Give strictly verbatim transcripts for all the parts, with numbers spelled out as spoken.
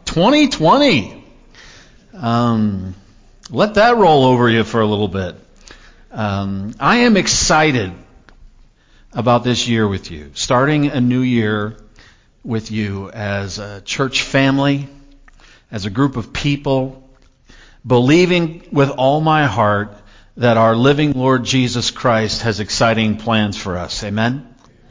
twenty twenty. Um, let that roll over you for a little bit. Um, I am excited about this year with you, starting a new year with you as a church family, as a group of people, believing with all my heart that our living Lord Jesus Christ has exciting plans for us. Amen?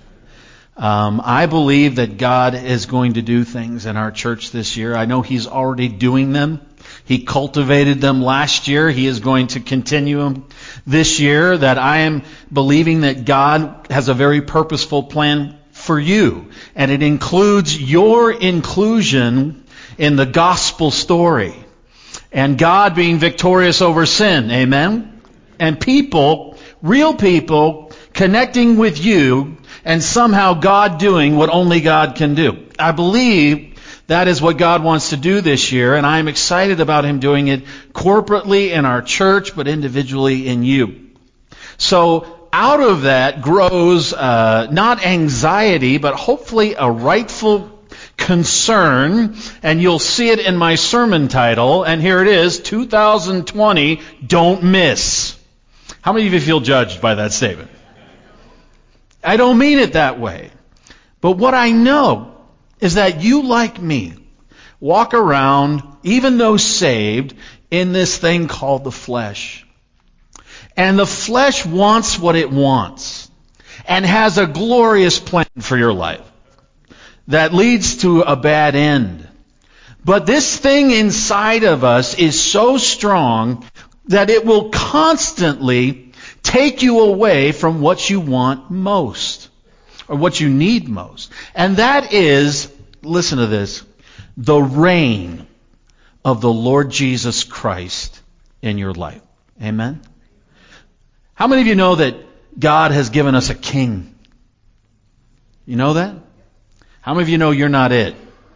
Um, I believe that God is going to do things in our church this year. I know He's already doing them. He cultivated them last year. He is going to continue them this year. That I am believing that God has a very purposeful plan for you. And it includes your inclusion in the gospel story. And God being victorious over sin. Amen? And people, real people, connecting with you, and somehow God doing what only God can do. I believe that is what God wants to do this year, and I am excited about Him doing it corporately in our church, but individually in you. So out of that grows uh, not anxiety, but hopefully a rightful concern, and you'll see it in my sermon title, and here it is, two thousand twenty, don't miss. How many of you feel judged by that statement? I don't mean it that way. But what I know is that you, like me, walk around, even though saved, in this thing called the flesh. And the flesh wants what it wants and has a glorious plan for your life that leads to a bad end. But this thing inside of us is so strong that it will constantly take you away from what you want most, or what you need most. And that is, listen to this, the reign of the Lord Jesus Christ in your life. Amen? How many of you know that God has given us a king? You know that? How many of you know you're not it?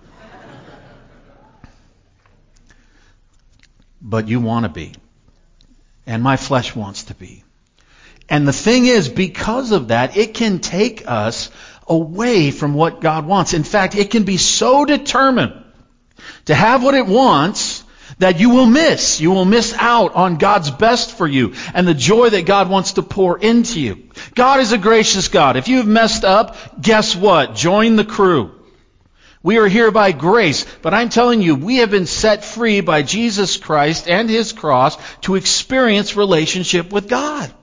But you want to be. And my flesh wants to be. And the thing is, because of that, it can take us away from what God wants. In fact, it can be so determined to have what it wants that you will miss. You will miss out on God's best for you and the joy that God wants to pour into you. God is a gracious God. If you've messed up, guess what? Join the crew. We are here by grace, but I'm telling you, we have been set free by Jesus Christ and His cross to experience relationship with God.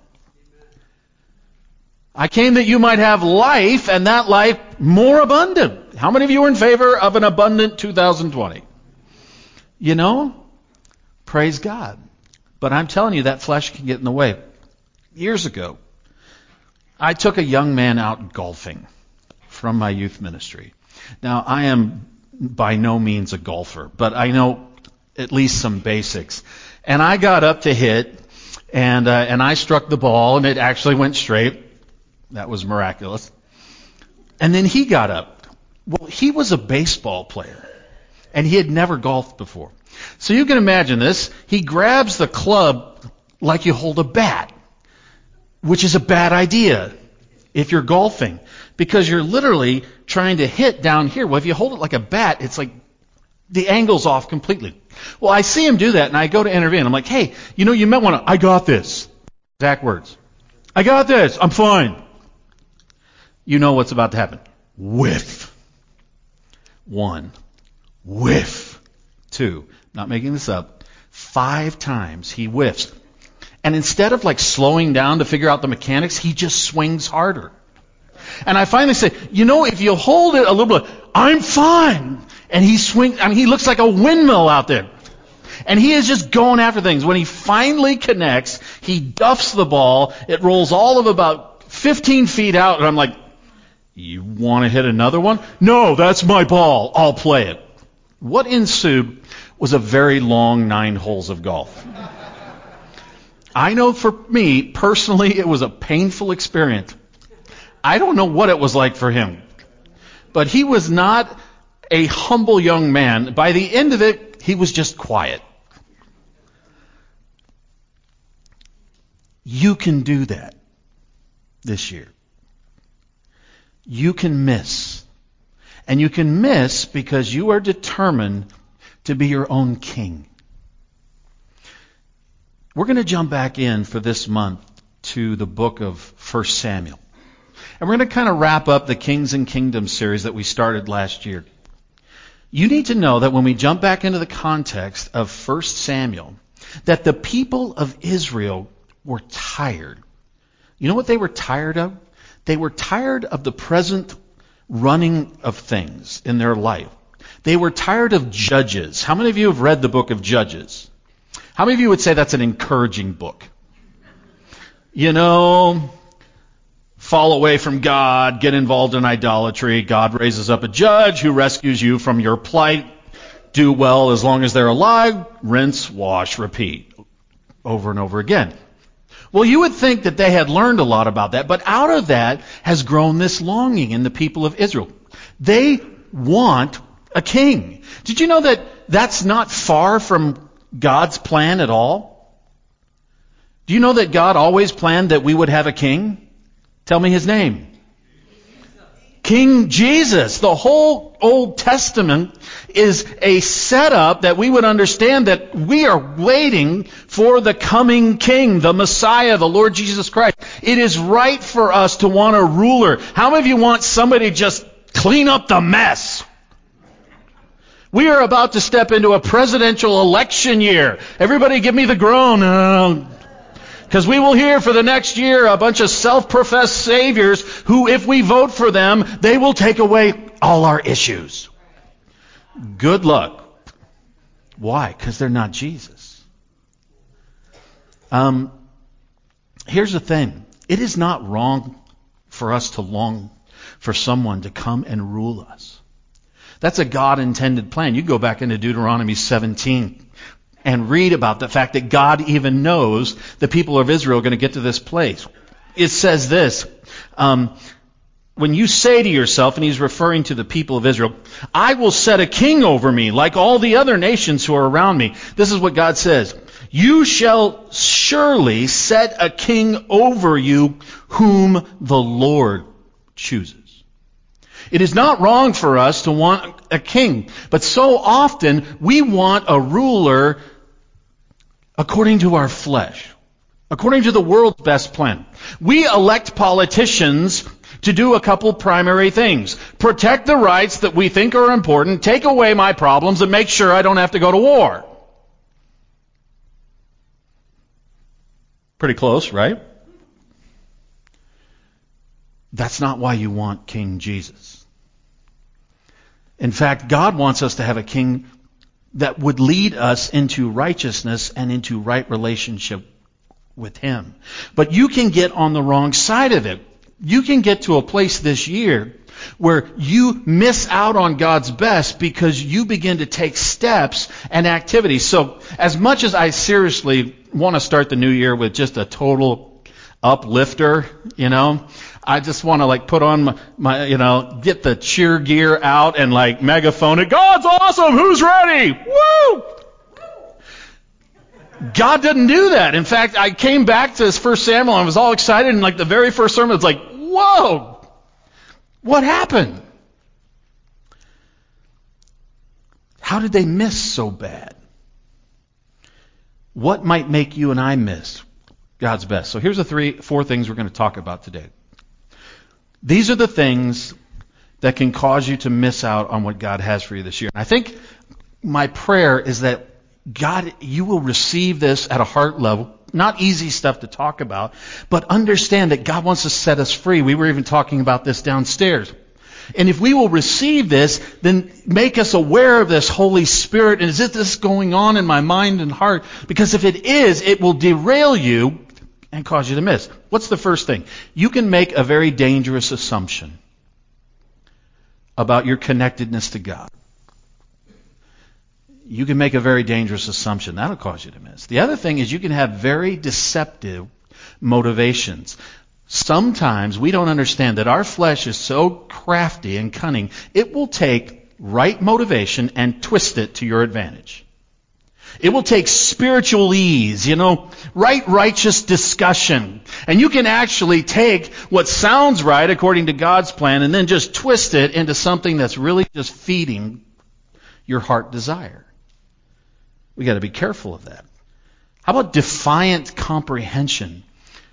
I came that you might have life, and that life more abundant. How many of you are in favor of an abundant two thousand twenty? You know, praise God. But I'm telling you, that flesh can get in the way. Years ago, I took a young man out golfing from my youth ministry. Now, I am by no means a golfer, but I know at least some basics. And I got up to hit, and uh, and I struck the ball, and it actually went straight. That was miraculous. And then he got up. Well, he was a baseball player, and he had never golfed before. So you can imagine this. He grabs the club like you hold a bat, which is a bad idea if you're golfing, because you're literally trying to hit down here. Well, if you hold it like a bat, it's like the angle's off completely. Well, I see him do that, and I go to intervene. I'm like, hey, you know, you might want to, I got this. Exact words. I got this. I'm fine. You know what's about to happen. Whiff. One. Whiff. Two. Not making this up. Five times he whiffs. And instead of like slowing down to figure out the mechanics, he just swings harder. And I finally say, you know, if you hold it a little bit, I'm fine. And he swings, I mean, he looks like a windmill out there. And he is just going after things. When he finally connects, he duffs the ball. It rolls all of about fifteen feet out. And I'm like, you want to hit another one? No, that's my ball. I'll play it. What ensued was a very long nine holes of golf. I know for me, personally, it was a painful experience. I don't know what it was like for him. But he was not a humble young man. By the end of it, he was just quiet. You can do that this year. You can miss. And you can miss because you are determined to be your own king. We're going to jump back in for this month to the book of First Samuel. And we're going to kind of wrap up the Kings and Kingdoms series that we started last year. You need to know that when we jump back into the context of First Samuel, that the people of Israel were tired. You know what they were tired of? They were tired of the present running of things in their life. They were tired of Judges. How many of you have read the book of Judges? How many of you would say that's an encouraging book? You know, fall away from God, get involved in idolatry. God raises up a judge who rescues you from your plight. Do well as long as they're alive. Rinse, wash, repeat. Over and over again. Well, you would think that they had learned a lot about that, but out of that has grown this longing in the people of Israel. They want a king. Did you know that that's not far from God's plan at all? Do you know that God always planned that we would have a king? Tell me his name. King Jesus. The whole Old Testament is a setup that we would understand that we are waiting for the coming King, the Messiah, the Lord Jesus Christ. It is right for us to want a ruler. How many of you want somebody to just clean up the mess? We are about to step into a presidential election year. Everybody give me the groan. Because we will hear for the next year a bunch of self-professed saviors who, if we vote for them, they will take away all our issues. Good luck. Why? Because they're not Jesus. Um, here's the thing. It is not wrong for us to long for someone to come and rule us. That's a God-intended plan. You go back into Deuteronomy seventeen and read about the fact that God even knows the people of Israel are going to get to this place. It says this, um, when you say to yourself, and he's referring to the people of Israel, I will set a king over me like all the other nations who are around me. This is what God says. You shall surely set a king over you whom the Lord chooses. It is not wrong for us to want a king, but so often we want a ruler according to our flesh, according to the world's best plan. We elect politicians to do a couple primary things. Protect the rights that we think are important, take away my problems, and make sure I don't have to go to war. Pretty close, right? That's not why you want King Jesus. In fact, God wants us to have a king that would lead us into righteousness and into right relationship with Him. But you can get on the wrong side of it. You can get to a place this year where you miss out on God's best because you begin to take steps and activities. So as much as I seriously want to start the new year with just a total uplifter, you know, I just want to like put on my, my, you know, get the cheer gear out and like megaphone it. God's awesome. Who's ready? Woo! God didn't do that. In fact, I came back to this First Samuel and I was all excited, and like the very first sermon, it's like, whoa, what happened? How did they miss so bad? What might make you and I miss God's best? So here's the three, four things we're going to talk about today. These are the things that can cause you to miss out on what God has for you this year. And I think my prayer is that God, you will receive this at a heart level. Not easy stuff to talk about, but understand that God wants to set us free. We were even talking about this downstairs. And if we will receive this, then make us aware of this Holy Spirit. And is this going on in my mind and heart? Because if it is, it will derail you and cause you to miss. What's the first thing? You can make a very dangerous assumption about your connectedness to God. You can make a very dangerous assumption. That'll cause you to miss. The other thing is you can have very deceptive motivations. Sometimes we don't understand that our flesh is so crafty and cunning, it will take right motivation and twist it to your advantage. It will take spiritual ease, you know, right righteous discussion. And you can actually take what sounds right according to God's plan and then just twist it into something that's really just feeding your heart desire. We got to be careful of that. How about defiant comprehension?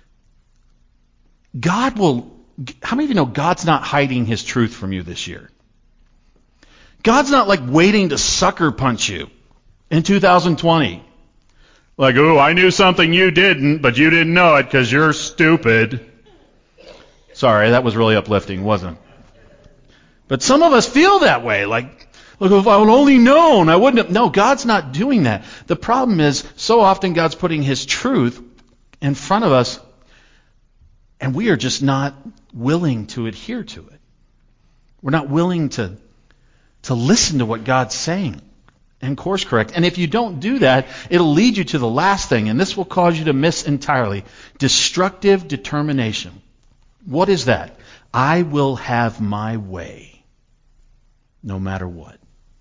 God will, how many of you know God's not hiding His truth from you this year? God's not like waiting to sucker punch you in two thousand twenty. Like, oh, I knew something you didn't, but you didn't know it because you're stupid. Sorry, that was really uplifting, wasn't it? But some of us feel that way, like, look, if I would only known, I wouldn't have. No, God's not doing that. The problem is, so often God's putting His truth in front of us, and we are just not willing to adhere to it. We're not willing to, to listen to what God's saying and course correct. And if you don't do that, it'll lead you to the last thing, and this will cause you to miss entirely. Destructive determination. What is that? I will have my way, no matter what.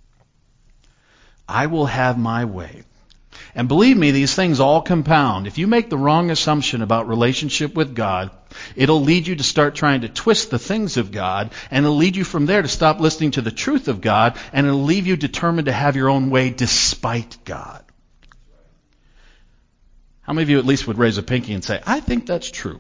I will have my way. And believe me, these things all compound. If you make the wrong assumption about relationship with God, it'll lead you to start trying to twist the things of God, and it'll lead you from there to stop listening to the truth of God, and it'll leave you determined to have your own way despite God. How many of you at least would raise a pinky and say, I think that's true?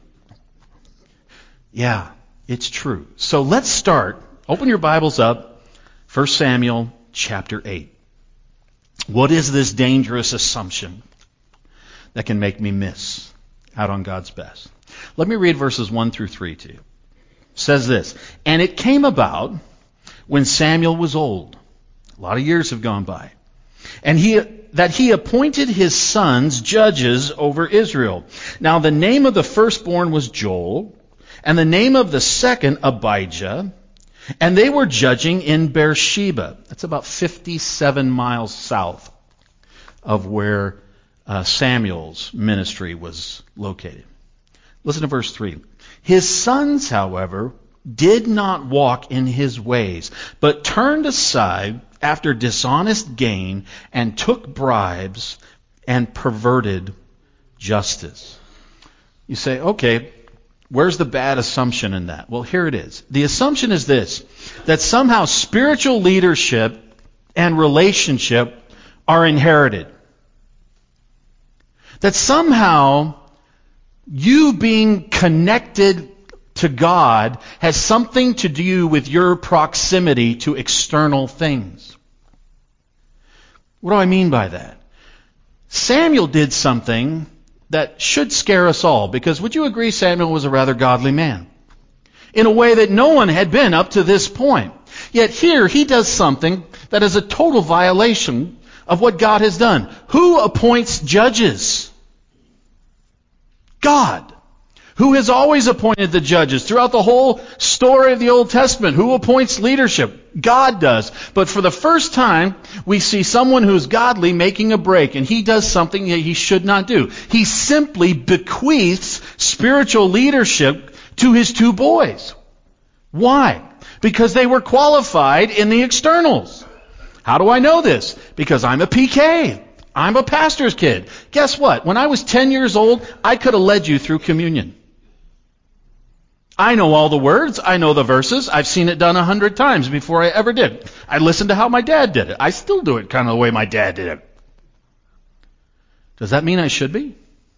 Yeah, it's true. So let's start. Open your Bibles up. First Samuel chapter eight. What is this dangerous assumption that can make me miss out on God's best? Let me read verses one through three to you. It says this, and it came about when Samuel was old. A lot of years have gone by. And he that he appointed his sons judges over Israel. Now the name of the firstborn was Joel, and the name of the second Abijah, and they were judging in Beersheba. That's about fifty-seven miles south of where uh, Samuel's ministry was located. Listen to verse three. His sons, however, did not walk in his ways, but turned aside after dishonest gain and took bribes and perverted justice. You say, okay, where's the bad assumption in that? Well, here it is. The assumption is this, that somehow spiritual leadership and relationship are inherited. That somehow you being connected to God has something to do with your proximity to external things. What do I mean by that? Samuel did something that should scare us all, because would you agree Samuel was a rather godly man? In a way that no one had been up to this point. Yet here he does something that is a total violation of what God has done. Who appoints judges? God. Who has always appointed the judges throughout the whole story of the Old Testament. Who appoints leadership? God does. But for the first time, we see someone who's godly making a break, and he does something that he should not do. He simply bequeaths spiritual leadership to his two boys. Why? Because they were qualified in the externals. How do I know this? Because I'm a P K. I'm a pastor's kid. Guess what? When I was ten years old, I could have led you through communion. I know all the words. I know the verses. I've seen it done a hundred times before I ever did. I listened to how my dad did it. I still do it kind of the way my dad did it. Does that mean I should be?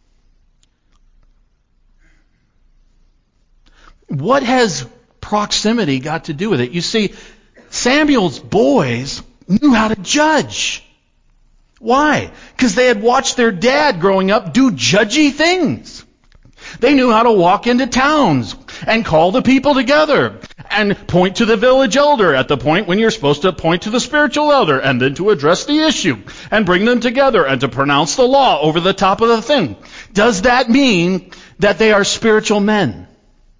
What has proximity got to do with it? You see, Samuel's boys knew how to judge. Why? Because they had watched their dad growing up do judgy things. They knew how to walk into towns and call the people together and point to the village elder at the point when you're supposed to point to the spiritual elder, and then to address the issue and bring them together and to pronounce the law over the top of the thing. Does that mean that they are spiritual men?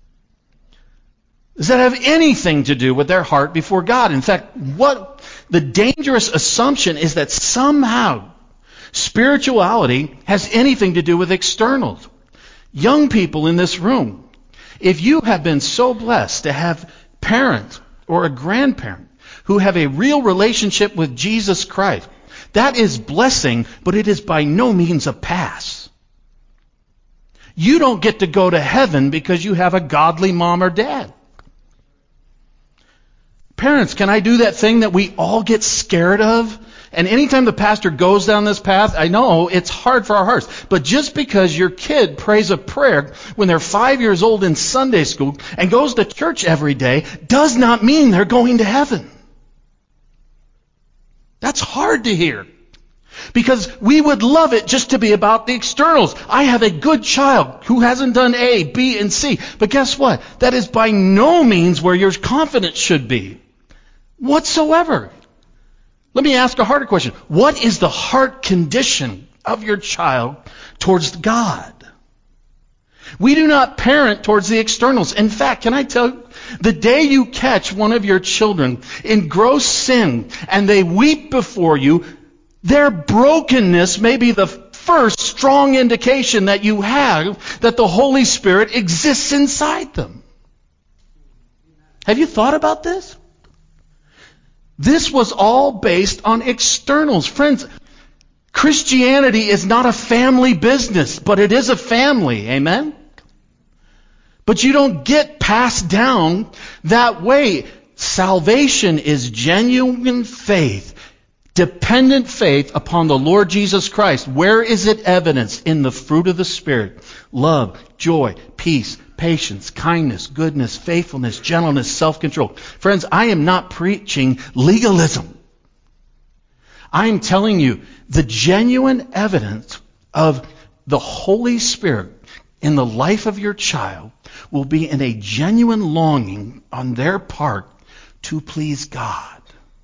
Does that have anything to do with their heart before God? In fact, what the dangerous assumption is that somehow spirituality has anything to do with externals. Young people in this room, if you have been so blessed to have parents or a grandparent who have a real relationship with Jesus Christ, that is blessing, but it is by no means a pass. You don't get to go to heaven because you have a godly mom or dad. Parents, can I do that thing that we all get scared of? And anytime the pastor goes down this path, I know it's hard for our hearts. But just because your kid prays a prayer when they're five years old in Sunday school and goes to church every day does not mean they're going to heaven. That's hard to hear. Because we would love it just to be about the externals. I have a good child who hasn't done A, B, and C. But guess what? That is by no means where your confidence should be. Whatsoever. Let me ask a harder question. What is the heart condition of your child towards God? We do not parent towards the externals. In fact, can I tell you, the day you catch one of your children in gross sin and they weep before you, their brokenness may be the first strong indication that you have that the Holy Spirit exists inside them. Have you thought about this? This was all based on externals. Friends, Christianity is not a family business, but it is a family. Amen? But you don't get passed down that way. Salvation is genuine faith, dependent faith upon the Lord Jesus Christ. Where is it evidenced? In the fruit of the Spirit. Love, joy, peace, patience, kindness, goodness, faithfulness, gentleness, self-control. Friends, I am not preaching legalism. I am telling you the genuine evidence of the Holy Spirit in the life of your child will be in a genuine longing on their part to please God.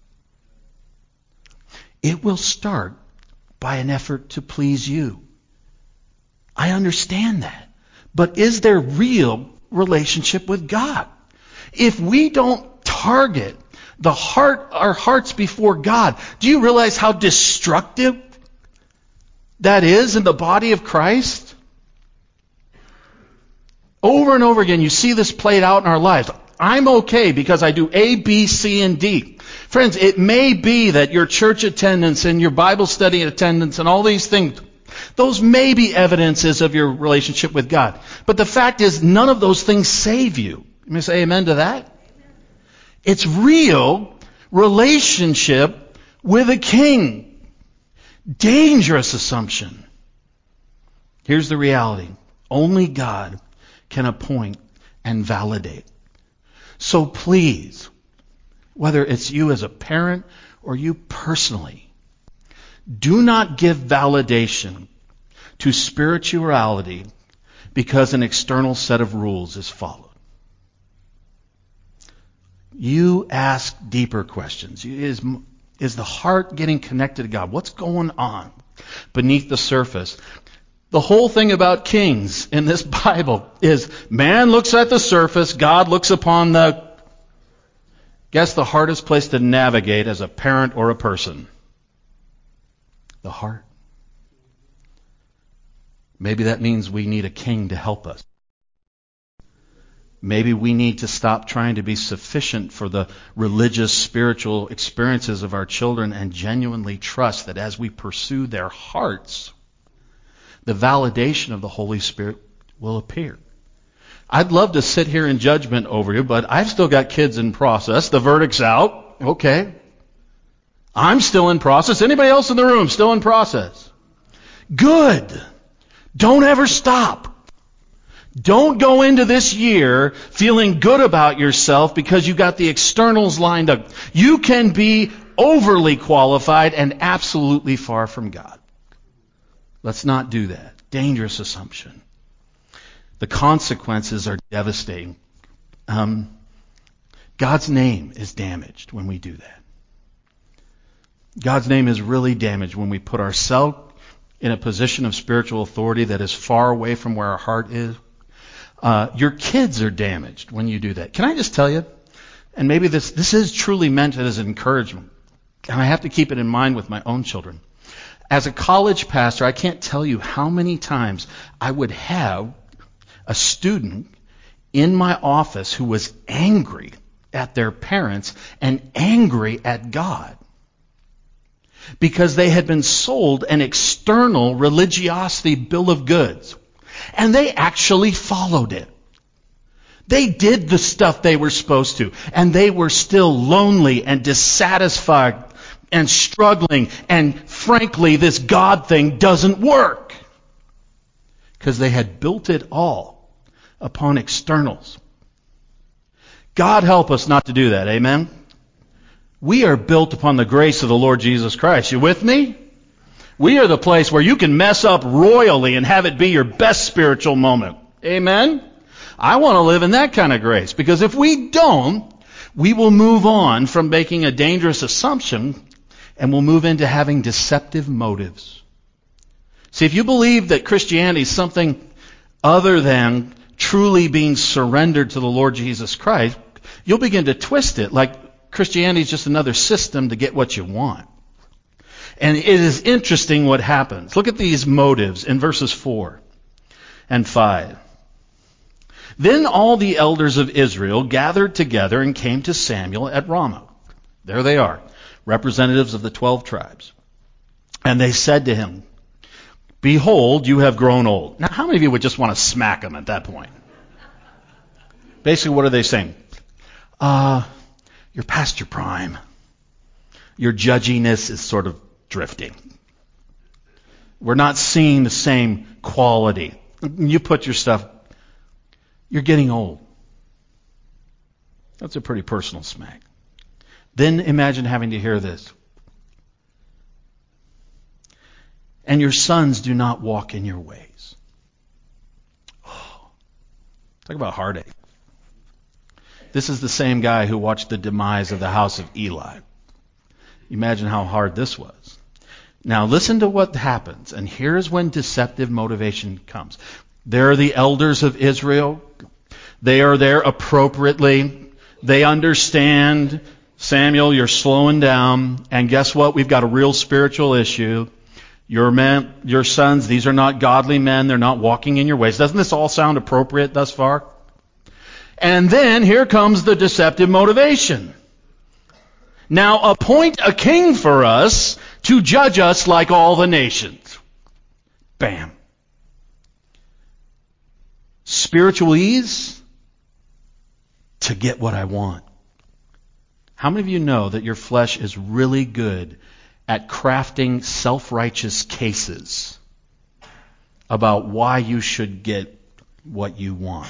It will start by an effort to please you. I understand that. But is there real relationship with God? If we don't target the heart, our hearts before God, do you realize how destructive that is in the body of Christ? Over and over again, you see this played out in our lives. I'm okay because I do A, B, C, and D. Friends, it may be that your church attendance and your Bible study attendance and all these things, those may be evidences of your relationship with God. But the fact is, none of those things save you. You may say amen to that? Amen. It's real relationship with a king. Dangerous assumption. Here's the reality. Only God can appoint and validate. So please, whether it's you as a parent or you personally, do not give validation to spirituality because an external set of rules is followed. You ask deeper questions. Is, is the heart getting connected to God? What's going on beneath the surface? The whole thing about kings in this Bible is man looks at the surface, God looks upon the... Guess the hardest place to navigate as a parent or a person? The heart. Maybe that means we need a king to help us. Maybe we need to stop trying to be sufficient for the religious, spiritual experiences of our children and genuinely trust that as we pursue their hearts, the validation of the Holy Spirit will appear. I'd love to sit here in judgment over you, but I've still got kids in process. The verdict's out. Okay. I'm still in process. Anybody else in the room still in process? Good. Don't ever stop. Don't go into this year feeling good about yourself because you got the externals lined up. You can be overly qualified and absolutely far from God. Let's not do that. Dangerous assumption. The consequences are devastating. Um, God's name is damaged when we do that. God's name is really damaged when we put ourselves in a position of spiritual authority that is far away from where our heart is. Uh, your kids are damaged when you do that. Can I just tell you, and maybe this, this is truly meant as encouragement, and I have to keep it in mind with my own children. As a college pastor, I can't tell you how many times I would have a student in my office who was angry at their parents and angry at God because they had been sold an external religiosity bill of goods. And they actually followed it. They did the stuff they were supposed to. And they were still lonely and dissatisfied and struggling, and frankly, this God thing doesn't work. Because they had built it all upon externals. God help us not to do that, amen? We are built upon the grace of the Lord Jesus Christ. You with me? We are the place where you can mess up royally and have it be your best spiritual moment. Amen? I want to live in that kind of grace, because if we don't, we will move on from making a dangerous assumption and we'll move into having deceptive motives. See, if you believe that Christianity is something other than truly being surrendered to the Lord Jesus Christ, you'll begin to twist it like Christianity is just another system to get what you want. And it is interesting what happens. Look at these motives in verses four and five. Then all the elders of Israel gathered together and came to Samuel at Ramah. There they are, representatives of the twelve tribes. And they said to him, "Behold, you have grown old." Now, how many of you would just want to smack him at that point? Basically, what are they saying? Uh, you're past your prime. Your judginess is sort of drifting. We're not seeing the same quality. You put your stuff, you're getting old. That's a pretty personal smack. Then imagine having to hear this. And your sons do not walk in your ways. Oh, talk about heartache. This is the same guy who watched the demise of the house of Eli. Imagine how hard this was. Now listen to what happens, and here's when deceptive motivation comes. There are the elders of Israel. They are there appropriately. They understand, Samuel, you're slowing down, and guess what? We've got a real spiritual issue. Your men, your sons, these are not godly men. They're not walking in your ways. Doesn't this all sound appropriate thus far? And then here comes the deceptive motivation. Now appoint a king for us to judge us like all the nations. Bam. Spiritual ease to get what I want. How many of you know that your flesh is really good at crafting self-righteous cases about why you should get what you want?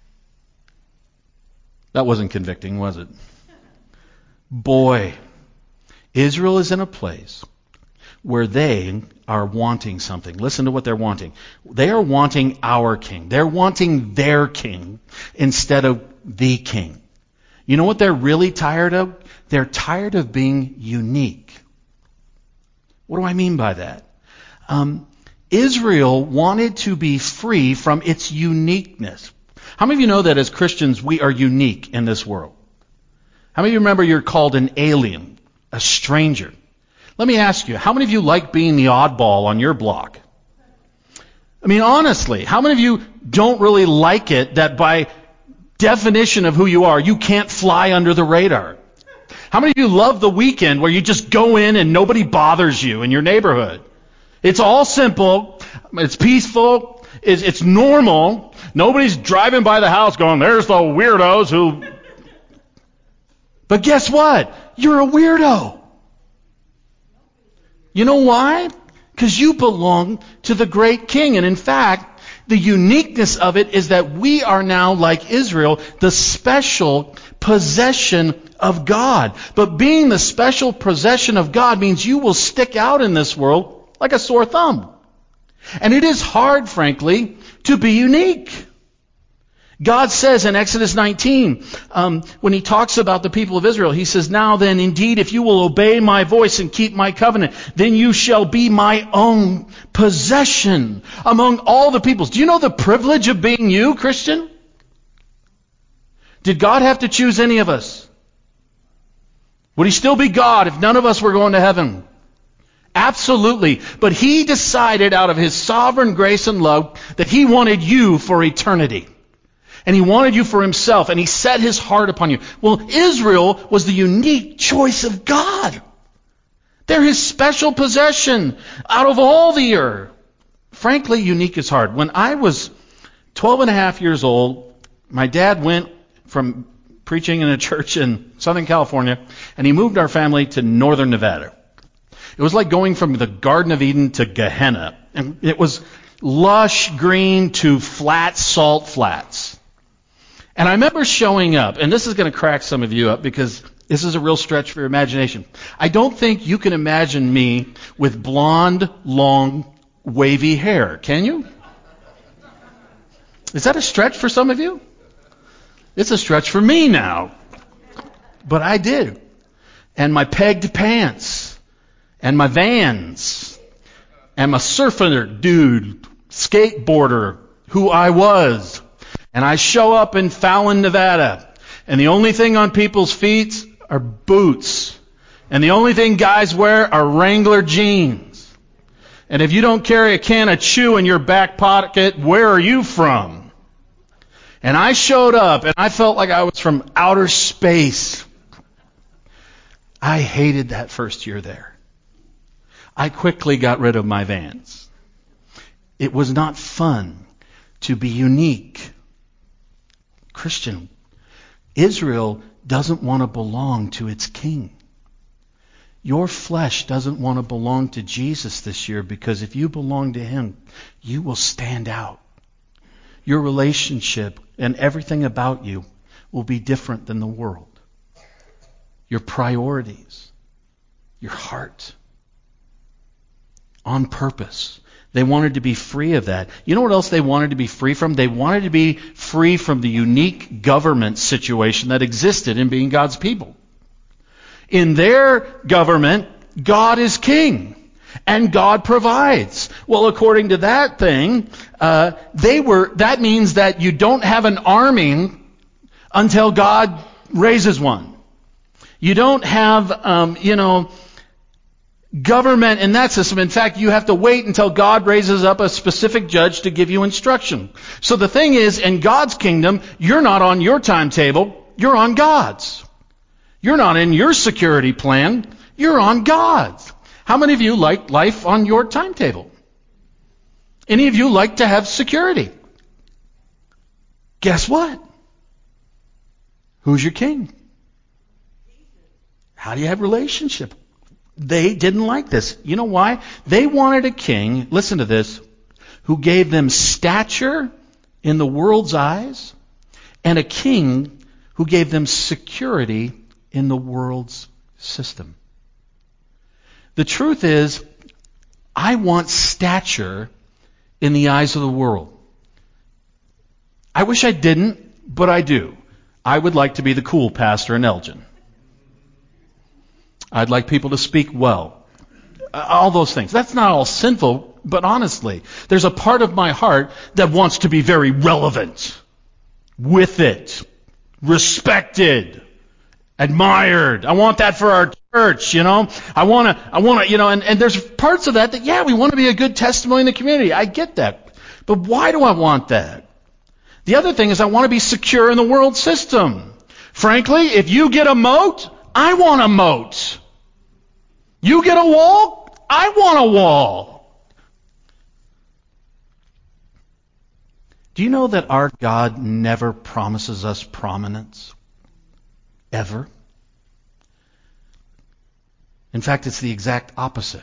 That wasn't convicting, was it? Boy, Israel is in a place where they are wanting something. Listen to what they're wanting. They are wanting our king. They're wanting their king instead of the king. You know what they're really tired of? They're tired of being unique. What do I mean by that? Um, Israel wanted to be free from its uniqueness. How many of you know that as Christians we are unique in this world? How many of you remember you're called an alien, a stranger? Let me ask you, how many of you like being the oddball on your block? I mean, honestly, how many of you don't really like it that by definition of who you are, you can't fly under the radar? How many of you love the weekend where you just go in and nobody bothers you in your neighborhood? It's all simple. It's peaceful. It's, it's normal. Nobody's driving by the house going, "There's the weirdos who..." But guess what? You're a weirdo. You know why? Because you belong to the great king. And in fact, the uniqueness of it is that we are now, like Israel, the special possession of God. But being the special possession of God means you will stick out in this world like a sore thumb. And it is hard, frankly, to be unique. God says in Exodus nineteen, um, when he talks about the people of Israel, he says, "Now then, indeed, if you will obey my voice and keep my covenant, then you shall be my own possession among all the peoples." Do you know the privilege of being you, Christian? Did God have to choose any of us? Would he still be God if none of us were going to heaven? Absolutely. But he decided out of his sovereign grace and love that he wanted you for eternity. And he wanted you for himself, and he set his heart upon you. Well, Israel was the unique choice of God. They're his special possession out of all the earth. Frankly, unique is hard. When I was twelve and a half years old, my dad went from preaching in a church in Southern California, and he moved our family to Northern Nevada. It was like going from the Garden of Eden to Gehenna. And it was lush green to flat salt flats. And I remember showing up, and this is going to crack some of you up because this is a real stretch for your imagination. I don't think you can imagine me with blonde, long, wavy hair. Can you? Is that a stretch for some of you? It's a stretch for me now. But I did. And my pegged pants. And my Vans. And my surfer dude, skateboarder, who I was. And I show up in Fallon, Nevada. And the only thing on people's feet are boots. And the only thing guys wear are Wrangler jeans. And if you don't carry a can of chew in your back pocket, where are you from? And I showed up and I felt like I was from outer space. I hated that first year there. I quickly got rid of my Vans. It was not fun to be unique. Christian, Israel doesn't want to belong to its king. Your flesh doesn't want to belong to Jesus this year because if you belong to him, you will stand out. Your relationship and everything about you will be different than the world. Your priorities, your heart, on purpose. They wanted to be free of that. You know what else they wanted to be free from? They wanted to be free from the unique government situation that existed in being God's people. In their government, God is king, and God provides. Well, according to that thing, uh, they were. That means that you don't have an army until God raises one. You don't have, um, you know, government in that system. In fact, you have to wait until God raises up a specific judge to give you instruction. So the thing is, in God's kingdom, you're not on your timetable, you're on God's. You're not in your security plan, you're on God's. How many of you like life on your timetable? Any of you like to have security? Guess what? Who's your king? How do you have relationship? They didn't like this. You know why? They wanted a king, listen to this, who gave them stature in the world's eyes, and a king who gave them security in the world's system. The truth is, I want stature in the eyes of the world. I wish I didn't, but I do. I would like to be the cool pastor in Elgin. I'd like people to speak well. All those things. That's not all sinful, but honestly, there's a part of my heart that wants to be very relevant. With it. Respected. Admired. I want that for our church, you know. I want to, I want to, you know, and, and there's parts of that that, yeah, we want to be a good testimony in the community. I get that. But why do I want that? The other thing is I want to be secure in the world system. Frankly, if you get a moat, I want a moat. You get a wall, I want a wall. Do you know that our God never promises us prominence? Ever. In fact, it's the exact opposite.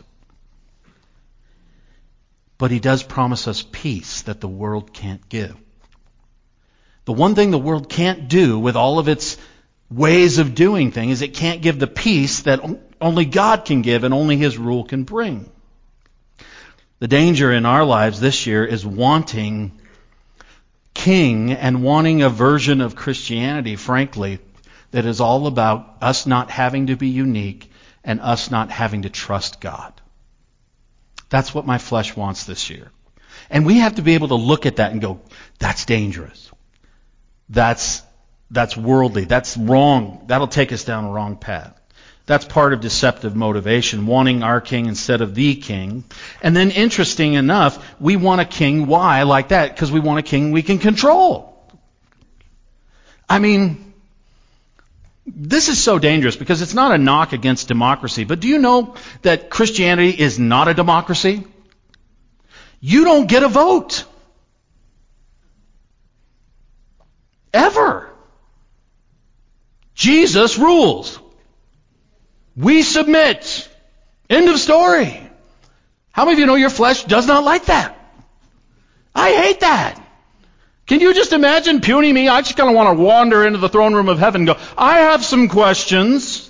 But he does promise us peace that the world can't give. The one thing the world can't do with all of its ways of doing things is it can't give the peace that only God can give and only his rule can bring. The danger in our lives this year is wanting king and wanting a version of Christianity, frankly, that is all about us not having to be unique and us not having to trust God. That's what my flesh wants this year. And we have to be able to look at that and go, that's dangerous. That's That's worldly. That's wrong. That'll take us down a wrong path. That's part of deceptive motivation, wanting our king instead of the king. And then, interesting enough, we want a king. Why like that? Because we want a king we can control. I mean, this is so dangerous because it's not a knock against democracy. But do you know that Christianity is not a democracy? You don't get a vote. Ever. Jesus rules. We submit. End of story. How many of you know your flesh does not like that? I hate that. Can you just imagine puny me? I just kind of want to wander into the throne room of heaven and go, I have some questions.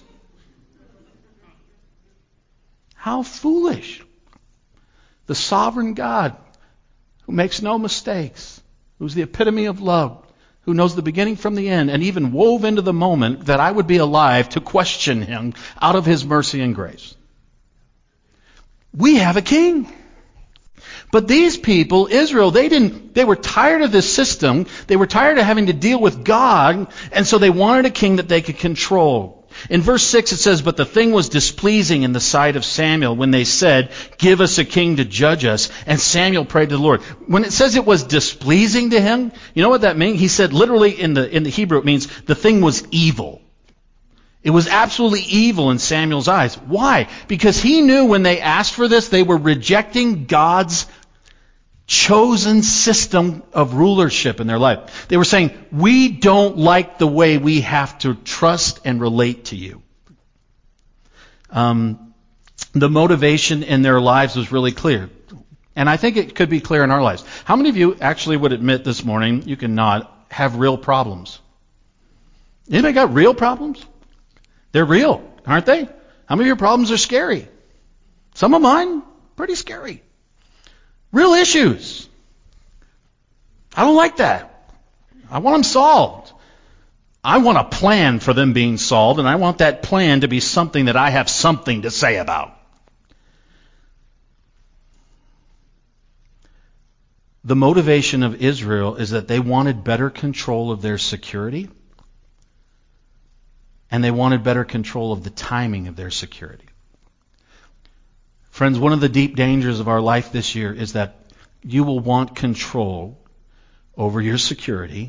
How foolish. The sovereign God who makes no mistakes, who's the epitome of love, who knows the beginning from the end, and even wove into the moment that I would be alive to question him out of his mercy and grace. We have a king. But these people, Israel, they didn't, they were tired of this system. They were tired of having to deal with God, and so they wanted a king that they could control. In verse six it says, but the thing was displeasing in the sight of Samuel when they said, give us a king to judge us. And Samuel prayed to the Lord. When it says it was displeasing to him, you know what that means? He said literally in the, in the Hebrew it means the thing was evil. It was absolutely evil in Samuel's eyes. Why? Because he knew when they asked for this, they were rejecting God's chosen system of rulership in their life. They were saying, we don't like the way we have to trust and relate to you. Um, the motivation in their lives was really clear. And I think it could be clear in our lives. How many of you actually would admit this morning, you can nod, have real problems? Anybody got real problems? They're real, aren't they? How many of your problems are scary? Some of mine, pretty scary. Real issues. I don't like that. I want them solved. I want a plan for them being solved, and I want that plan to be something that I have something to say about. The motivation of Israel is that they wanted better control of their security, and they wanted better control of the timing of their security. Friends, one of the deep dangers of our life this year is that you will want control over your security,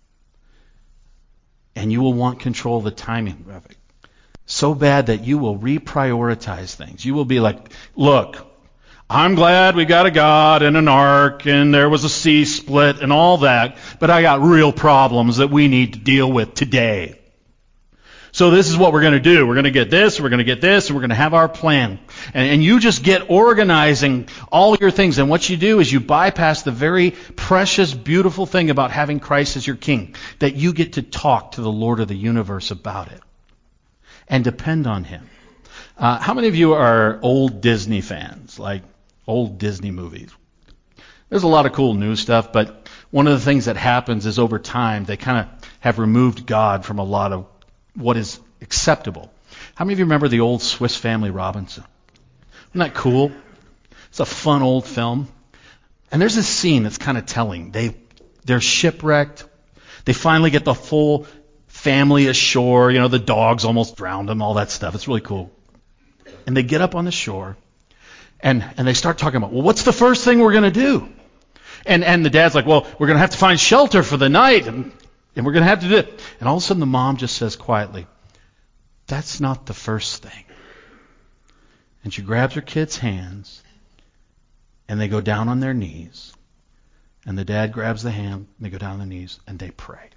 and you will want control of the timing of it. So bad that you will reprioritize things. You will be like, look, I'm glad we got a God and an ark and there was a sea split and all that, but I got real problems that we need to deal with today. So this is what we're going to do. We're going to get this, we're going to get this, and we're going to have our plan. And, and you just get organizing all your things. And what you do is you bypass the very precious, beautiful thing about having Christ as your king, that you get to talk to the Lord of the universe about it and depend on him. Uh, how many of you are old Disney fans, like old Disney movies? There's a lot of cool new stuff, but one of the things that happens is over time they kind of have removed God from a lot of what is acceptable. How many of you remember the old Swiss Family Robinson? Isn't that cool? It's a fun old film. And there's this scene that's kind of telling. They, they're shipwrecked. They finally get the full family ashore. You know, the dogs almost drowned them, all that stuff. It's really cool. And they get up on the shore, and, and they start talking about, well, what's the first thing we're going to do? And, and the dad's like, well, we're going to have to find shelter for the night, and And we're going to have to do it. And all of a sudden the mom just says quietly, that's not the first thing. And she grabs her kid's hands, and they go down on their knees. And the dad grabs the hand, and they go down on their knees, and they pray.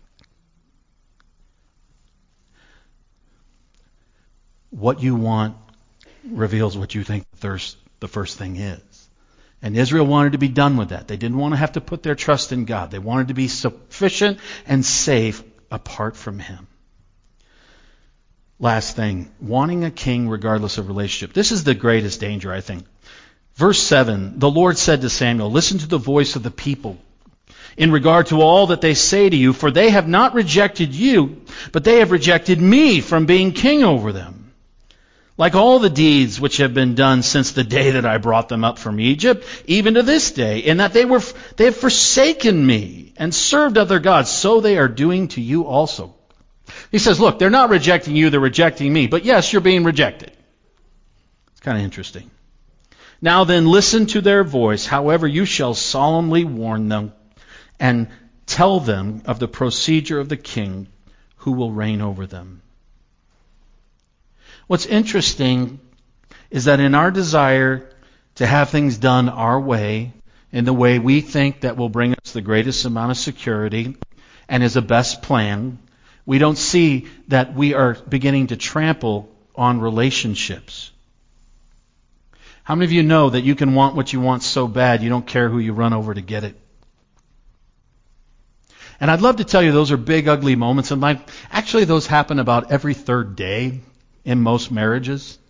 What you want reveals what you think the first, the first thing is. And Israel wanted to be done with that. They didn't want to have to put their trust in God. They wanted to be sufficient and safe apart from him. Last thing, wanting a king regardless of relationship. This is the greatest danger, I think. Verse seven, the Lord said to Samuel, listen to the voice of the people in regard to all that they say to you, for they have not rejected you, but they have rejected me from being king over them. Like all the deeds which have been done since the day that I brought them up from Egypt, even to this day, in that they were they have forsaken me and served other gods, so they are doing to you also. He says, look, they're not rejecting you, they're rejecting me. But yes, you're being rejected. It's kind of interesting. Now then, listen to their voice. However, you shall solemnly warn them and tell them of the procedure of the king who will reign over them. What's interesting is that in our desire to have things done our way, in the way we think that will bring us the greatest amount of security and is a best plan, we don't see that we are beginning to trample on relationships. How many of you know that you can want what you want so bad you don't care who you run over to get it? And I'd love to tell you those are big, ugly moments in life. Actually, those happen about every third day in most marriages,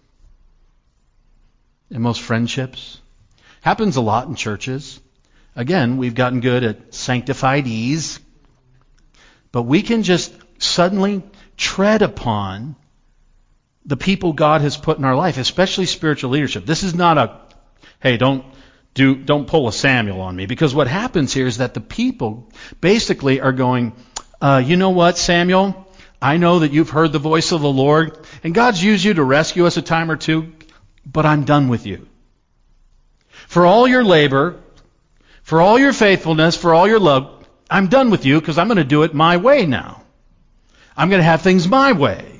in most friendships. Happens a lot in churches. Again, we've gotten good at sanctified ease. But we can just suddenly tread upon the people God has put in our life, especially spiritual leadership. This is not a, hey, don't do, don't pull a Samuel on me. Because what happens here is that the people basically are going, uh, you know what, Samuel? I know that you've heard the voice of the Lord, and God's used you to rescue us a time or two, but I'm done with you. For all your labor, for all your faithfulness, for all your love, I'm done with you because I'm going to do it my way now. I'm going to have things my way.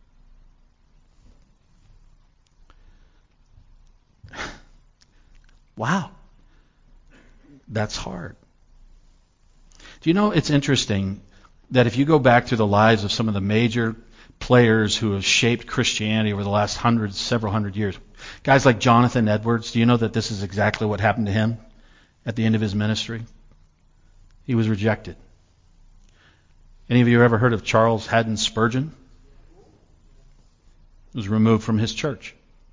Wow. That's hard. Do you know, it's interesting that if you go back through the lives of some of the major players who have shaped Christianity over the last hundreds, several hundred years, guys like Jonathan Edwards, do you know that this is exactly what happened to him at the end of his ministry? He was rejected. Any of you ever heard of Charles Haddon Spurgeon? He was removed from his church.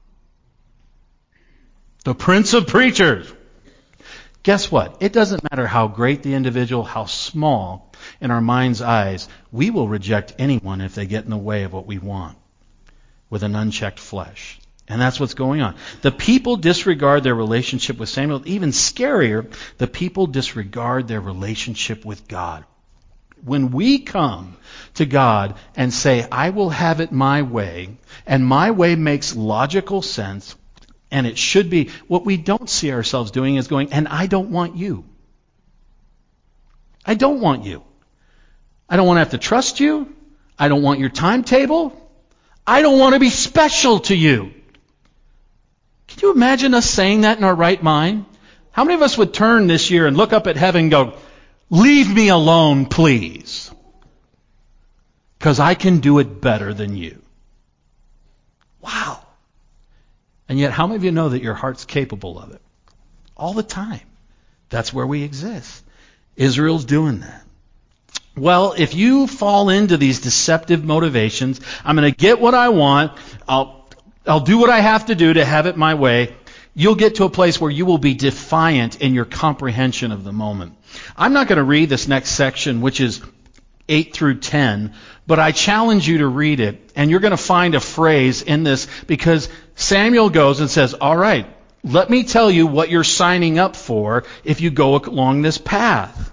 The Prince of Preachers. Guess what? It doesn't matter how great the individual, how small in our mind's eyes, we will reject anyone if they get in the way of what we want with an unchecked flesh. And that's what's going on. The people disregard their relationship with Samuel. Even scarier, the people disregard their relationship with God. When we come to God and say, I will have it my way, and my way makes logical sense, and it should be, what we don't see ourselves doing is going, and I don't want you. I don't want you. I don't want to have to trust you. I don't want your timetable. I don't want to be special to you. Can you imagine us saying that in our right mind? How many of us would turn this year and look up at heaven and go, leave me alone, please, because I can do it better than you? Wow. And yet, how many of you know that your heart's capable of it? All the time. That's where we exist. Israel's doing that. Well, if you fall into these deceptive motivations, I'm going to get what I want, I'll, I'll do what I have to do to have it my way, you'll get to a place where you will be defiant in your comprehension of the moment. I'm not going to read this next section, which is eight through ten, but I challenge you to read it, and you're going to find a phrase in this, because Samuel goes and says, all right, let me tell you what you're signing up for if you go along this path.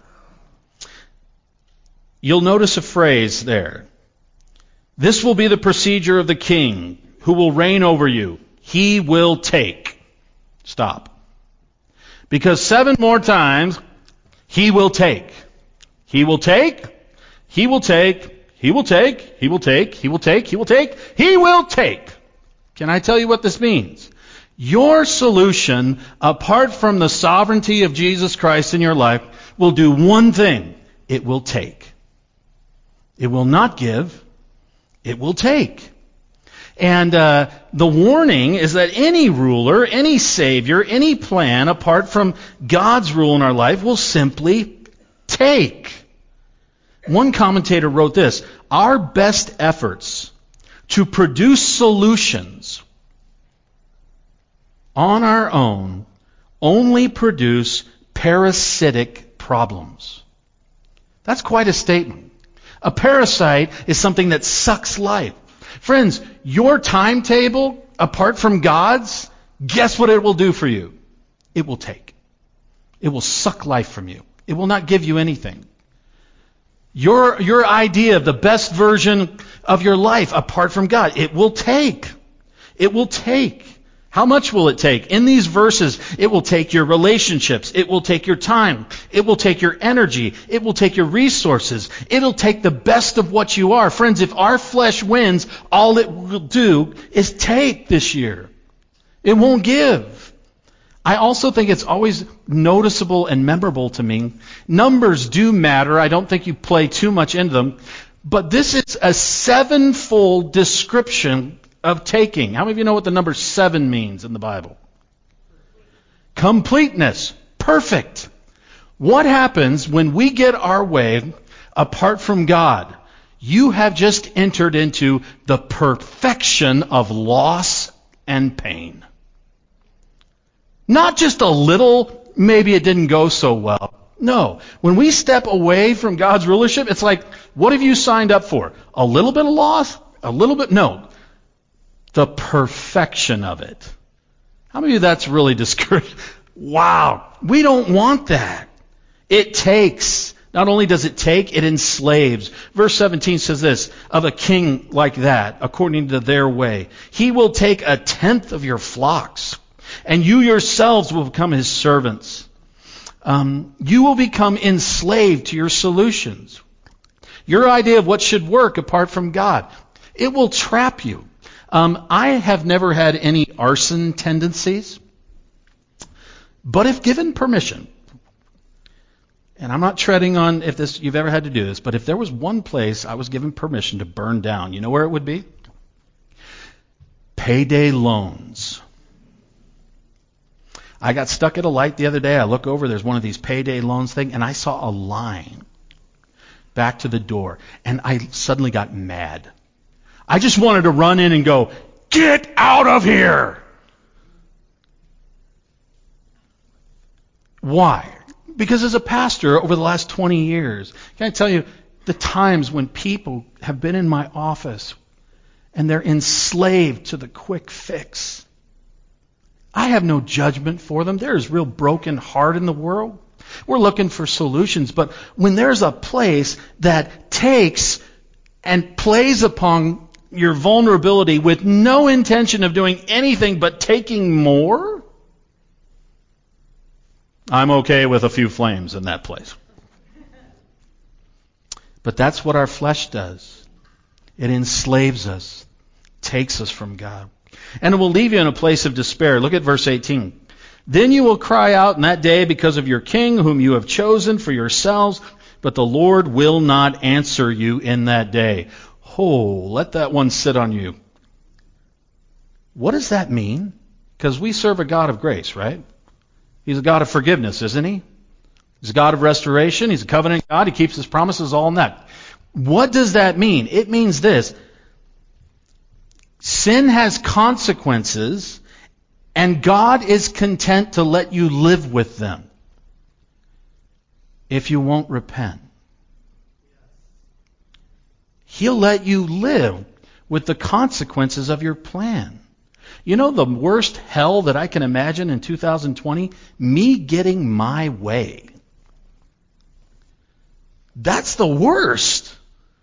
You'll notice a phrase there. This will be the procedure of the king who will reign over you. He will take. Stop. Because seven more times, he will take. He will take. He will take. He will take. He will take. He will take. He will take. He will take. Can I tell you what this means? Your solution, apart from the sovereignty of Jesus Christ in your life, will do one thing. It will take. It will not give. It will take. And uh, the warning is that any ruler, any savior, any plan apart from God's rule in our life will simply take. One commentator wrote this: our best efforts to produce solutions on our own only produce parasitic problems. That's quite a statement. A parasite is something that sucks life. Friends, your timetable, apart from God's, guess what it will do for you? It will take. It will suck life from you. It will not give you anything. Your, your idea of the best version of your life, apart from God, it will take. It will take. How much will it take? In these verses, it will take your relationships. It will take your time. It will take your energy. It will take your resources. It'll take the best of what you are. Friends, if our flesh wins, all it will do is take this year. It won't give. I also think it's always noticeable and memorable to me. Numbers do matter. I don't think you play too much into them. But this is a sevenfold description of taking. How many of you know what the number seven means in the Bible? Completeness. Perfect. What happens when we get our way apart from God? You have just entered into the perfection of loss and pain. Not just a little, maybe it didn't go so well. No. When we step away from God's rulership, it's like, what have you signed up for? A little bit of loss? A little bit? No. The perfection of it. How many of you that's really discouraging? Wow. We don't want that. It takes. Not only does it take, it enslaves. Verse seventeen says this, of a king like that, according to their way, he will take a tenth of your flocks, and you yourselves will become his servants. Um, you will become enslaved to your solutions. Your idea of what should work apart from God. It will trap you. Um, I have never had any arson tendencies, but if given permission, and I'm not treading on if this you've ever had to do this, but if there was one place I was given permission to burn down, you know where it would be? Payday loans. I got stuck at a light the other day. I look over, there's one of these payday loans thing, and I saw a line back to the door, and I suddenly got mad. I just wanted to run in and go, get out of here! Why? Because as a pastor over the last twenty years, can I tell you the times when people have been in my office and they're enslaved to the quick fix. I have no judgment for them. There is real broken heart in the world. We're looking for solutions. But when there's a place that takes and plays upon your vulnerability with no intention of doing anything but taking more, I'm okay with a few flames in that place. But that's what our flesh does. It enslaves us, takes us from God. And it will leave you in a place of despair. Look at verse eighteen. Then you will cry out in that day because of your king whom you have chosen for yourselves, but the Lord will not answer you in that day. Oh, let that one sit on you. What does that mean? Because we serve a God of grace, right? He's a God of forgiveness, isn't he? He's a God of restoration. He's a covenant God. He keeps his promises, all in that. What does that mean? It means this. Sin has consequences, and God is content to let you live with them if you won't repent. He'll let you live with the consequences of your plan. You know the worst hell that I can imagine in two thousand twenty? Me getting my way. That's the worst.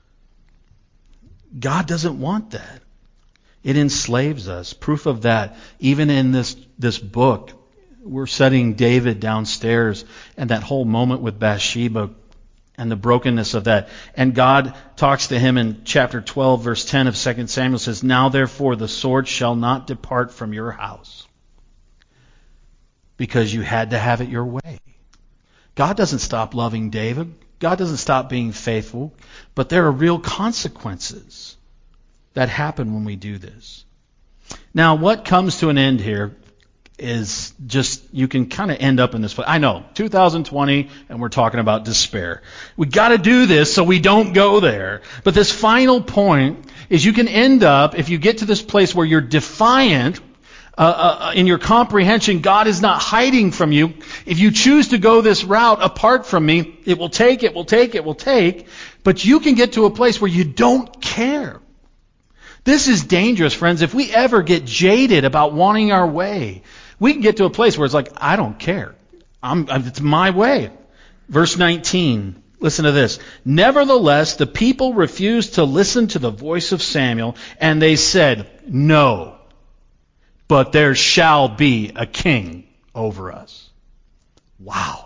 God doesn't want that. It enslaves us. Proof of that, even in this, this book, we're setting David downstairs and that whole moment with Bathsheba and the brokenness of that. And God talks to him in chapter twelve, verse ten of Second Samuel, says, now therefore the sword shall not depart from your house, because you had to have it your way. God doesn't stop loving David. God doesn't stop being faithful. But there are real consequences that happen when we do this. Now, what comes to an end here is just, you can kind of end up in this place. I know, two thousand twenty, and we're talking about despair. We got to do this so we don't go there. But this final point is you can end up, if you get to this place where you're defiant uh, uh, in your comprehension, God is not hiding from you. If you choose to go this route apart from me, it will take, it will take, it will take. But you can get to a place where you don't care. This is dangerous, friends. If we ever get jaded about wanting our way, we can get to a place where it's like, I don't care. I'm, it's my way. Verse nineteen, listen to this. Nevertheless, the people refused to listen to the voice of Samuel, and they said, no, but there shall be a king over us. Wow.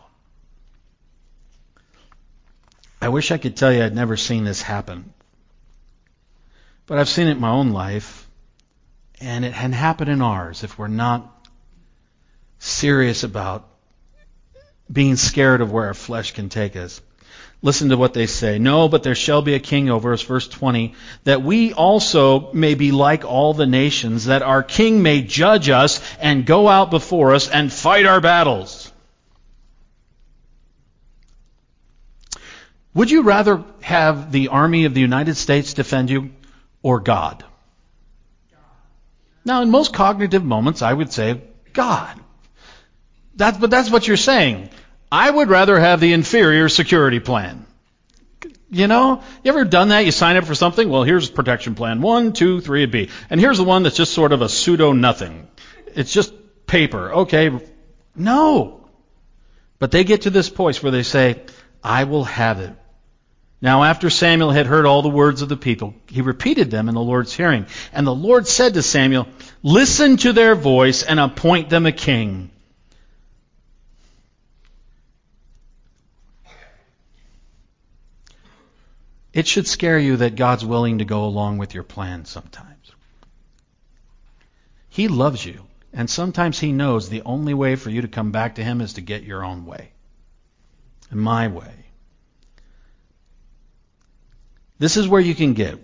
I wish I could tell you I'd never seen this happen. But I've seen it in my own life, and it can happen in ours if we're not serious about being scared of where our flesh can take us. Listen to what they say. No, but there shall be a king over us, verse twenty, that we also may be like all the nations, that our king may judge us and go out before us and fight our battles. Would you rather have the army of the United States defend you or God? Now, in most cognitive moments, I would say God. That's, but that's what you're saying. I would rather have the inferior security plan. You know, you ever done that? You sign up for something? Well, here's protection plan one, two, three, and B. And here's the one that's just sort of a pseudo nothing. It's just paper. Okay. No. But they get to this point where they say, I will have it. Now, after Samuel had heard all the words of the people, he repeated them in the Lord's hearing. And the Lord said to Samuel, listen to their voice and appoint them a king. It should scare you that God's willing to go along with your plan sometimes. He loves you, and sometimes He knows the only way for you to come back to Him is to get your own way, my way. This is where you can get,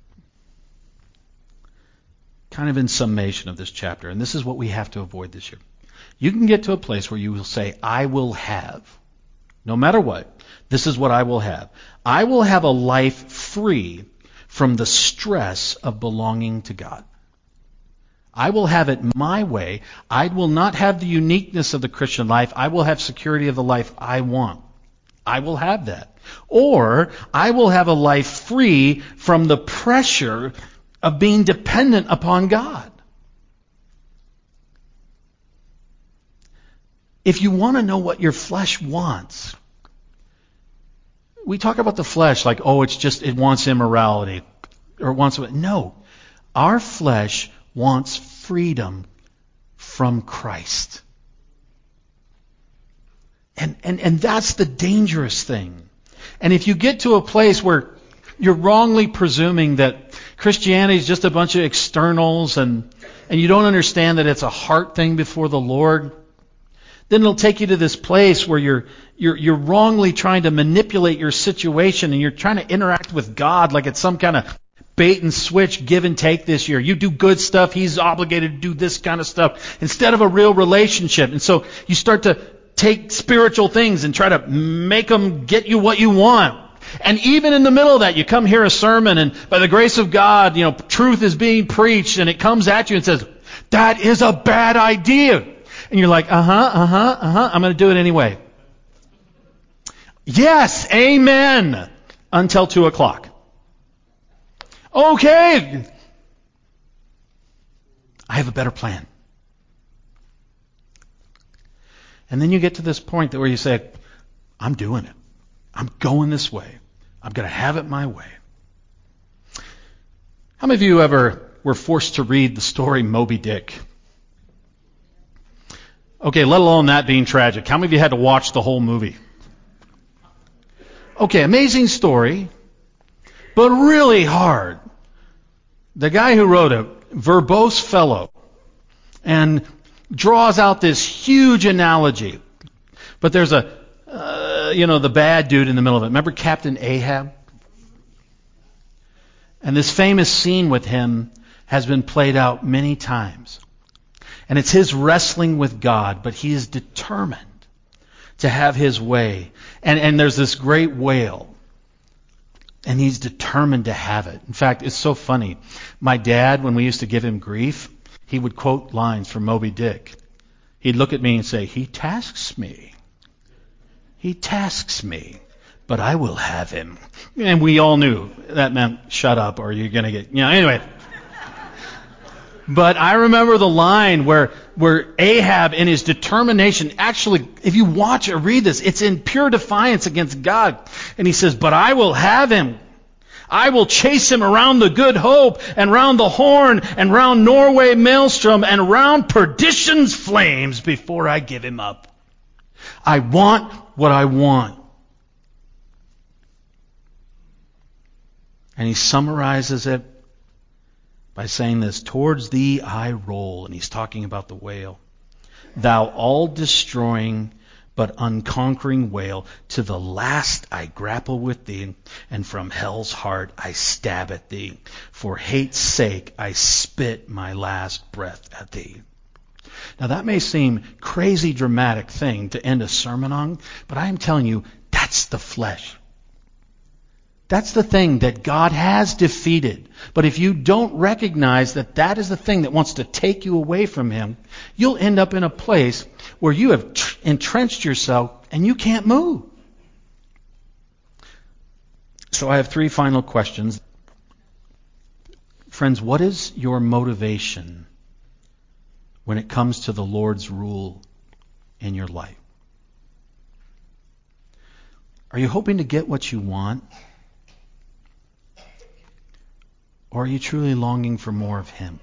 kind of in summation of this chapter, and this is what we have to avoid this year. You can get to a place where you will say, I will have, no matter what, this is what I will have. I will have a life free from the stress of belonging to God. I will have it my way. I will not have the uniqueness of the Christian life. I will have security of the life I want. I will have that. Or I will have a life free from the pressure of being dependent upon God. If you want to know what your flesh wants, we talk about the flesh like, oh, it's just, it wants immorality. Or it wants, no. Our flesh wants freedom from Christ. And, and, and that's the dangerous thing. And if you get to a place where you're wrongly presuming that Christianity is just a bunch of externals and, and you don't understand that it's a heart thing before the Lord, then it'll take you to this place where you're, you're, you're wrongly trying to manipulate your situation and you're trying to interact with God like it's some kind of bait and switch, give and take this year. You do good stuff, He's obligated to do this kind of stuff instead of a real relationship. And so you start to take spiritual things and try to make them get you what you want. And even in the middle of that, you come hear a sermon and by the grace of God, you know, truth is being preached and it comes at you and says, that is a bad idea. And you're like, uh-huh, uh-huh, uh-huh, I'm going to do it anyway. Yes, amen, until two o'clock. Okay. I have a better plan. And then you get to this point where you say, I'm doing it. I'm going this way. I'm going to have it my way. How many of you ever were forced to read the story Moby Dick? Okay, let alone that being tragic. How many of you had to watch the whole movie? Okay, amazing story, but really hard. The guy who wrote it, verbose fellow, and draws out this huge analogy. But there's a, uh, you know, the bad dude in the middle of it. Remember Captain Ahab? And this famous scene with him has been played out many times. And it's his wrestling with God, but he is determined to have his way. And, and there's this great whale. And he's determined to have it. In fact, it's so funny. My dad, when we used to give him grief, he would quote lines from Moby Dick. He'd look at me and say, he tasks me. He tasks me, but I will have him. And we all knew that meant shut up or you're going to get, you know, anyway. But I remember the line where, where Ahab in his determination, actually, if you watch or read this, it's in pure defiance against God. And he says, but I will have him. I will chase him around the Good Hope and round the Horn and round Norway Maelstrom and round perdition's flames before I give him up. I want what I want. And he summarizes it by saying this, towards thee I roll, and he's talking about the whale. Thou all-destroying, but unconquering wail. To the last I grapple with thee, and from hell's heart I stab at thee. For hate's sake I spit my last breath at thee. Now that may seem crazy dramatic thing to end a sermon on, but I am telling you, that's the flesh. That's the thing that God has defeated. But if you don't recognize that that is the thing that wants to take you away from Him, you'll end up in a place where you have tr- entrenched yourself and you can't move. So I have three final questions. Friends, what is your motivation when it comes to the Lord's rule in your life? Are you hoping to get what you want? Or are you truly longing for more of Him?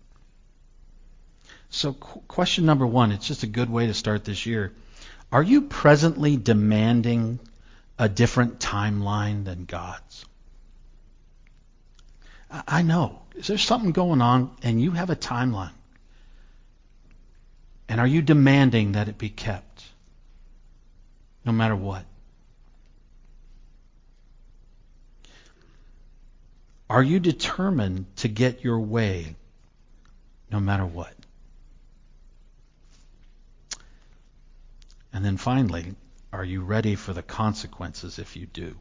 So qu- question number one, it's just a good way to start this year. Are you presently demanding a different timeline than God's? I, I know. Is there something going on and you have a timeline? And are you demanding that it be kept? No matter what? Are you determined to get your way no matter what? And then finally, are you ready for the consequences if you do?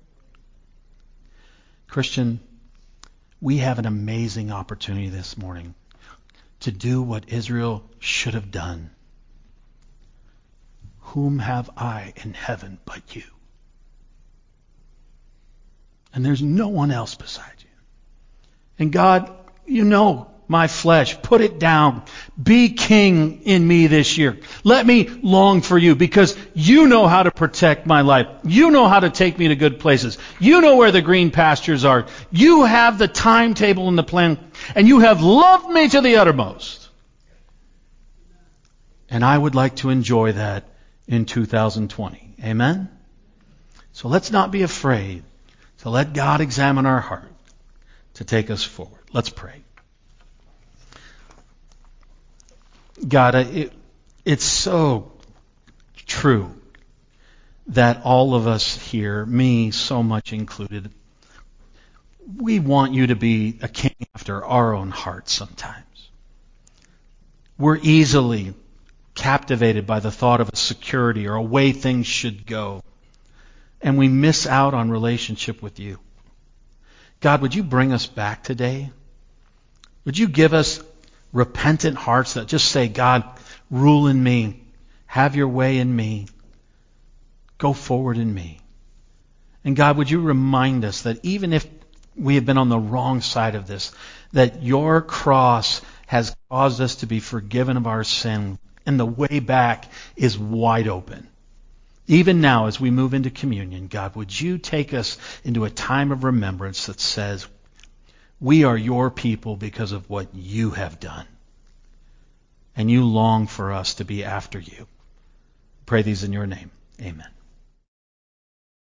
Christian, we have an amazing opportunity this morning to do what Israel should have done. Whom have I in heaven but you? And there's no one else beside you. And God, you know my flesh. Put it down. Be king in me this year. Let me long for you because you know how to protect my life. You know how to take me to good places. You know where the green pastures are. You have the timetable and the plan. And you have loved me to the uttermost. And I would like to enjoy that in two thousand twenty. Amen? So let's not be afraid to let God examine our heart to take us forward. Let's pray. God, it, it's so true that all of us here, me so much included, we want you to be a king after our own hearts sometimes. We're easily captivated by the thought of a security or a way things should go. And we miss out on relationship with you. God, would you bring us back today? Would you give us repentant hearts that just say, God, rule in me. Have your way in me. Go forward in me. And God, would you remind us that even if we have been on the wrong side of this, that your cross has caused us to be forgiven of our sin, and the way back is wide open. Even now, as we move into communion, God, would you take us into a time of remembrance that says, we are your people because of what you have done. And you long for us to be after you. Pray these in your name. Amen.